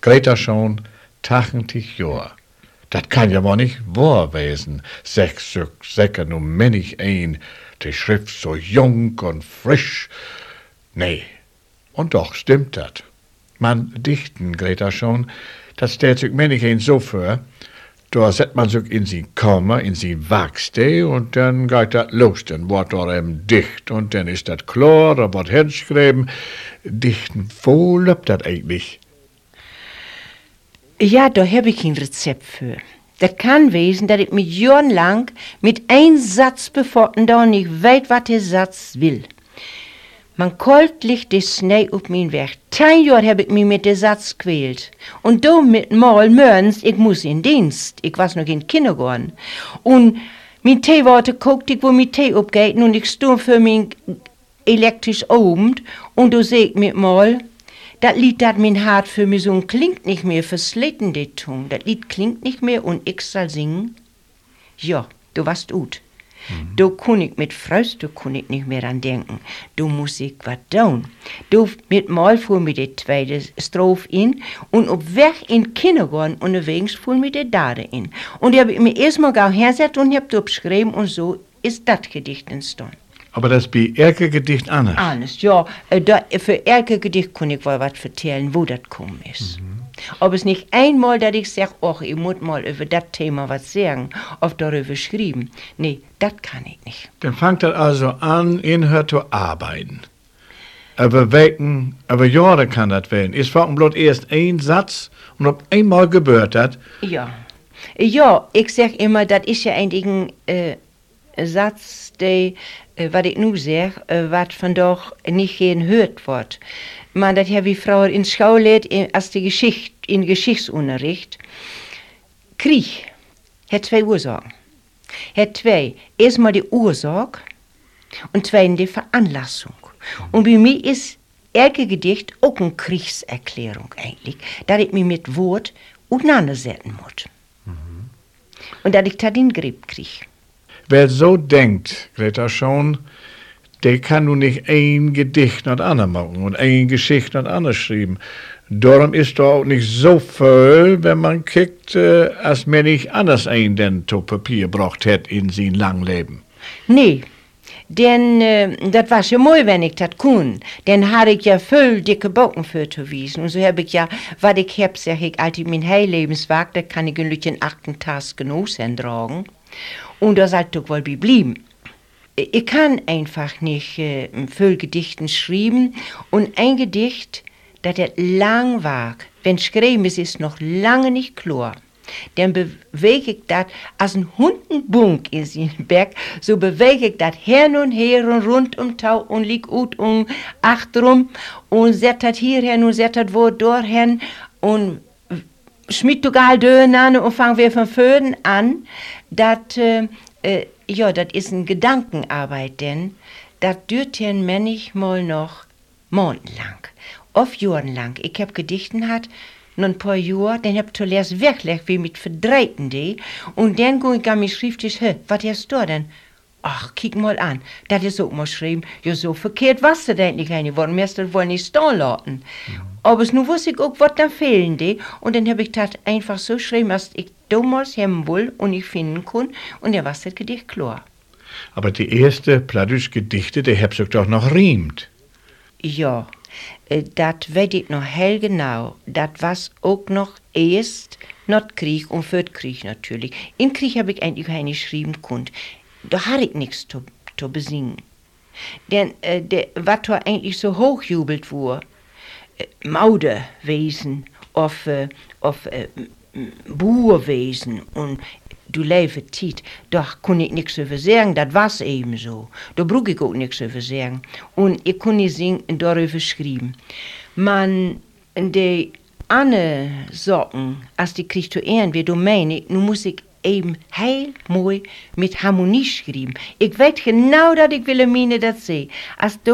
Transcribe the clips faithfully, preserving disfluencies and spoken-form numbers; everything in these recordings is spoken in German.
Greta schon tachtig Jahr. Dat kann ja wohl nicht wahr wesen, sech so säcker nur männig ein, die Schrift so jung und frisch. Nee, und doch stimmt dat. Man dichten, Greta schon, dat stellt sich männig ein so vor, da setzt man sich in sie Kammer, in sie Werkstätte und dann geht dat los, dann wird da eben dicht und dann ist dat klar, da wird hinschreiben. Dichten, wo läuft dat eigentlich? Ja, da hab ich ein Rezept für. Das kann wesen, dass ich mich jahrelang mit einem Satz befochten da und ich weiß, was der Satz will. Man kalt liegt die Schnee auf mein Weg. Zehn Jahre hab ich mich mit dem Satz quält. Und da mit mal Mörns, ich muss in Dienst. Ich war noch in Kindergarten. Und mein Teewater guckt ich, wo mein Tee abgeht und ich stehe für mein elektrisch Abend und da seh ich mit mal, das Lied, das mein Hart für mich so klingt nicht mehr, verslitten die Tung. Das Lied klingt nicht mehr und ich soll singen. Ja, du warst gut. Mhm. Da kun ich mit Fröst, da kun ich nicht mehr an denken. Da muss ich was tun. Da mit mal fuhr mir die zweite Strophe in und auf Weg in Kindergarten unterwegs fuhr mir die Dade in. Und ich hab mir erstmal gar hergesetzt und hab da geschrieben und so ist das Gedicht entstanden. Aber das bei Erke Gedicht anders? Anders, ja. Äh, da, für Erke Gedicht kann ich wohl was erzählen, wo das gekommen ist. Mhm. Aber es nicht einmal, dass ich sage, ach, ich muss mal über das Thema was sagen, auf darüber schreiben. Nee, das kann ich nicht. Dann fängt das also an, inhört zu arbeiten. Aber Wochen, aber Jahre kann das werden. Es war bloß erst ein Satz und ob einmal gebührt hat. Ja. Ja, ich sag immer, das ist ja eigentlich ein äh, Satz, der Uh, wat ik nu zeg, uh, wat vandaag niet geen hört wordt. Maar dat heb ik vroeger in school geleerd, als de Geschichte, in Geschichtsunterricht. Krieg hat zwei Ursachen. Hat zwei, erstmal die Ursache und zweitens die Veranlassung. Und bei mir ist elke Gedicht auch eine Kriegserklärung eigentlich, dass ich mich mit Wort auseinandersetzen muss. Mhm. Und dass ich das in den Griff kriege. Wer so denkt, Greta schon, der kann nun nicht ein Gedicht nach anderem machen und ein Geschichte nach anderem schreiben. Darum ist doch auch nicht so voll, wenn man kickt, äh, als man nicht anders ein denn zu Papier braucht hätte in sein langen Leben. Nee, denn äh, das war schon mal, wenn ich das kun. Denn hatte ich ja voll dicke Bocken für zu wiesen. Und so habe ich ja, was ich hab, sag ich, als ich mein Heillebenswag, da kann ich ein Lütchen achten Tags Genossen tragen. Und da sollte ich wohl bleiben. Ich kann einfach nicht äh, viel Gedichten schreiben. Und ein Gedicht, das er lang war, wenn schreiben ist, ist noch lange nicht klar. Dann bewege ich das, als ein Hundenbunk in den Berg, so bewege ich das her und her und rund um Tau und lieg ut um achterum und set das hierhin und set das wo dorthin und schmied du gar Döner und fangen wir von Föden an. Das, äh, äh, ja, das ist eine Gedankenarbeit, denn das dürt ja manchmal noch monatelang, oft jahrelang. Ich hab Gedichten hat, noch ein paar Jahre, dann hab ich zuerst wirklich wie mit verdreiten die, und dann ging ich an mich schriftlich, hä, was hast du denn? Ach, kick mal an, das ist auch mal geschrieben, ja, so verkehrt was du denn nicht geworden, mir das wohl nicht stehen lassen. Ja. Aber es nun wusste ich auch, was da fehlen die, und dann hab ich das einfach so geschrieben, als ich damals haben will und ich finden kann, und dann war das Gedicht klar. Aber die erste plattische Gedichte, die hab's doch noch riemt. Ja, äh, das weiß ich noch hell genau. Das war auch noch erst nach Krieg und für den Krieg natürlich. Im Krieg habe ich eigentlich keine schreiben können. Da hatte ich nichts zu, zu besingen. Denn äh, was da eigentlich so hochjubelt wurde, äh, Mauderwesen, auf, äh, auf äh, Buurwesen und du lebe Tiet, da kann ich nichts über sagen, das war's eben so. Da brauche ich auch nichts über sagen. Und ich kann nicht singen, darüber schreiben. Man, die andere Sorgen, als die kriegt zu ehren, wie du meinst, nun muss ich eben heel mooi mit Harmonie schreiben. Ich weiß genau, dass ich will meine das sehen. Als du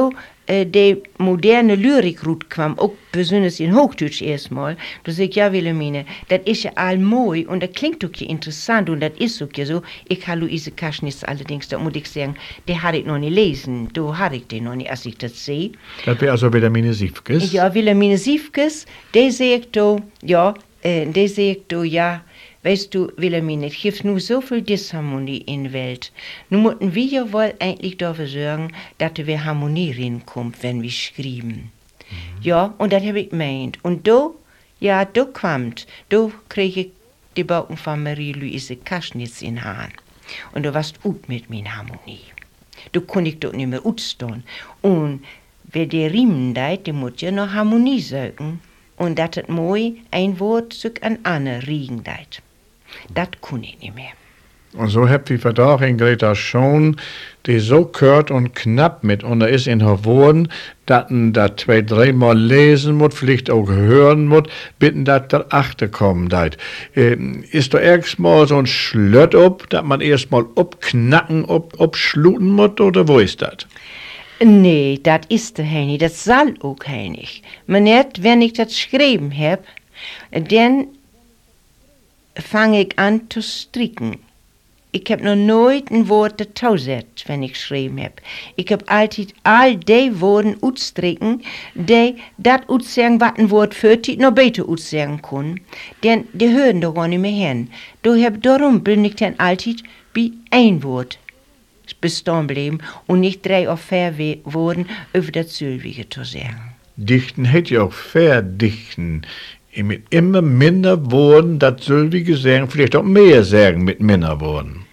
äh, die moderne Lyrik rut kwam, auch besonders in Hochdeutsch erstmal, da sag ich, ja Wilhelmine, das ist ja all moi und das klingt auch ja interessant und das ist auch ja so. Ich habe Luise Kaschnitz allerdings, da muss ich sagen, die habe ich noch nicht lesen, da habe ich den noch nicht, als ich das sehe. Das wäre also Wilhelmine Siefkes? Ja, Wilhelmine Siefkes, die sagt da, ja, äh, die sagt da, ja, weißt du, Wilhelmine, es gibt nur so viel Disharmonie in der Welt. Nun müssen wir ja wohl eigentlich dafür sorgen, dass wir Harmonie reinkommt, wenn wir schreiben. Mhm. Ja, und das habe ich gemeint. Und da, ja, da kommt, da kriege ich die Bauten von Marie-Louise Kaschnitz in den Haaren. Und da warst gut mit meiner Harmonie. Da konnte ich doch nicht mehr utstehen. Und wer die Riemen deit, die muss ja noch Harmonie suchen. Und das hat moi ein Wort zu an andere riegen deit. Das kann ich nicht mehr. Und so habt ihr vandaag in Greta schon, die so kurt und knapp mit und ist in haar Worten, dass man das zwei, dreimal lesen muss, vielleicht auch hören muss, bitten, dass da achter kommen deit. Ähm, ist da erstmal so ein Schlött ob, dass man erstmal obknacken, ob, obschluten muss, oder wo ist das? Nee, das ist der Henny, das soll auch nicht. Man net, wenn ich das geschrieben hab, dann fange ich an zu stricken. Ich hab noch nooit ein Wort getauset, wenn ich geschrieben hab. Ich hab altijd all die Worte utstricken, die dat utsagen, wat ein Wort für die noch besser utsagen kann. Denn die hören doch gar nicht mehr hin. Du hab darum bin ich dann altijd bei ein Wort bestehen bleiben und nicht drei oder vier Worte über das Sylvige zu sagen. Dichten hätte ja auch verdichten. Mit immer minder Worten, das Sylvige sagen, vielleicht auch mehr sagen mit minder Worten.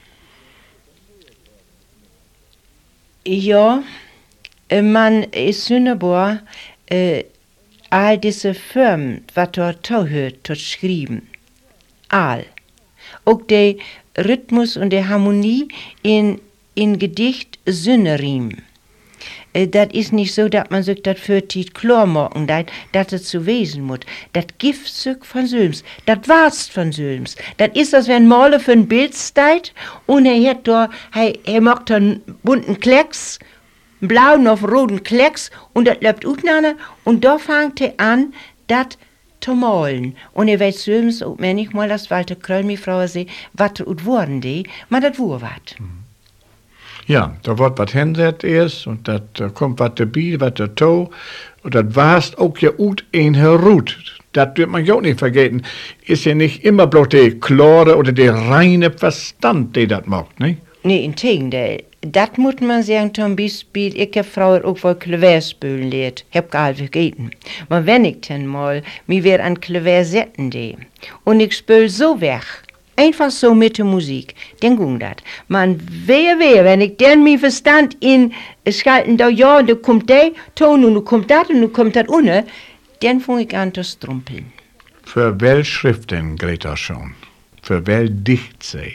Ja, man ist wunderbar, äh, all diese Firmen, was dort zuhört, dort schreiben. All. Auch der Rhythmus und die Harmonie in, in Gedicht Sünneriem. Das ist nicht so, dass man sich das für die klar machen, dass es so wesen muss. Das Giftstück von Sülms, das war's von Sülms. Das ist, als wenn Maler für ein Bild steht und er hat da, er, er macht da einen bunten Klecks, einen blauen auf roten Klecks und das läuft auseinander und da fängt er an, das zu malen. Und er weiß Sülms, auch wenn ich mal das Walter Kröll, meine Frau, sehe, was er geworden ist, aber das war was. Mhm. Ja, da wird was hinsetzt erst und da kommt was dabei, was dazu. Und das war's auch ja gut in herut. Das wird man ja auch nicht vergessen. Ist ja nicht immer bloß der klare oder der reine Verstand, der das macht, ne? Nee, im Gegenteil. Das muss man sagen, zum Beispiel, ich habe früher auch wohl Klavier spielen gelernt. Hab gar nicht vergessen. Aber wenn ich dann mal mir wieder an Klavier setzen de und ich spiel so weg, einfach so mit der Musik, dann ging das. Man, wer, wer, wenn ich dann mir Verstand in schalten, da ja, und da kommt der Ton und da kommt das und da kommt das ohne, dann fange ich an zu strumpeln. Für wel Schrift denn, Greta, schon? Für wel Dichtsee?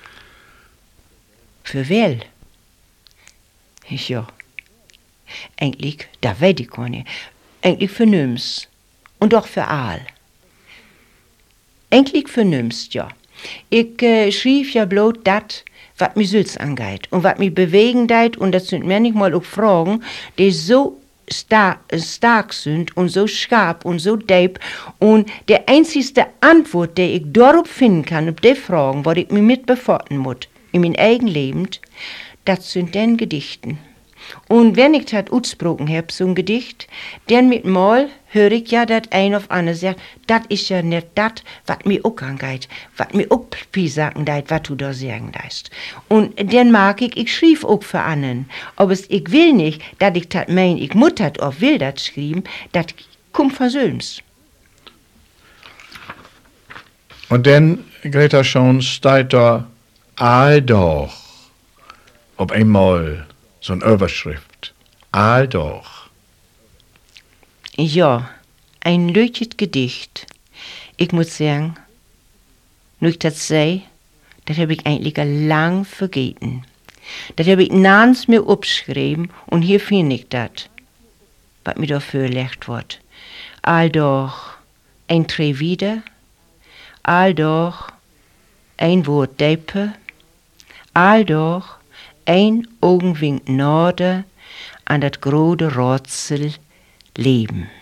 Für wel? Ja. Eigentlich, da weiß ich gar nicht. Eigentlich für Nüms. Und auch für Aal. Eigentlich für Nüms, ja. Ich äh, schrieb ja bloß das, was mir Sülz angeht und was mich bewegen deit, und das sind manchmal auch Fragen, die so star stark sind und so scharf und so deep, und der einzigste Antwort, die ich darauf finden kann, auf die Fragen, was ich mir mit befassen muss, in mein eigen Leben, das sind den Gedichten. Und wenn ich das ausgesprochen hab, so ein Gedicht, dann mit mal höre ich ja, dass ein auf andere sagt, das ist ja nicht das, was mir auch angeht, was mir auch sagen deit, was du da sagen deist. Und dann mag ich, ich schrieb auch für anderen. Aber ich will nicht, dass ich das mein, ich muss das auch will das schreiben, das kommt von Sülms. Und dann, Greta, schon steht da, all doch, ob einmal so eine Überschrift. All doch. Ja, ein leuchtes Gedicht. Ich muss sagen, nur ich das sehe, das habe ich eigentlich lang vergessen. Das habe ich nans mir aufgeschrieben und hier finde ich das, was mir dafür gelegt wird. All doch ein Dreh wieder, all doch ein Wort deppe, all doch ein Augenwink Norde, an dat grode Rätsel Leben.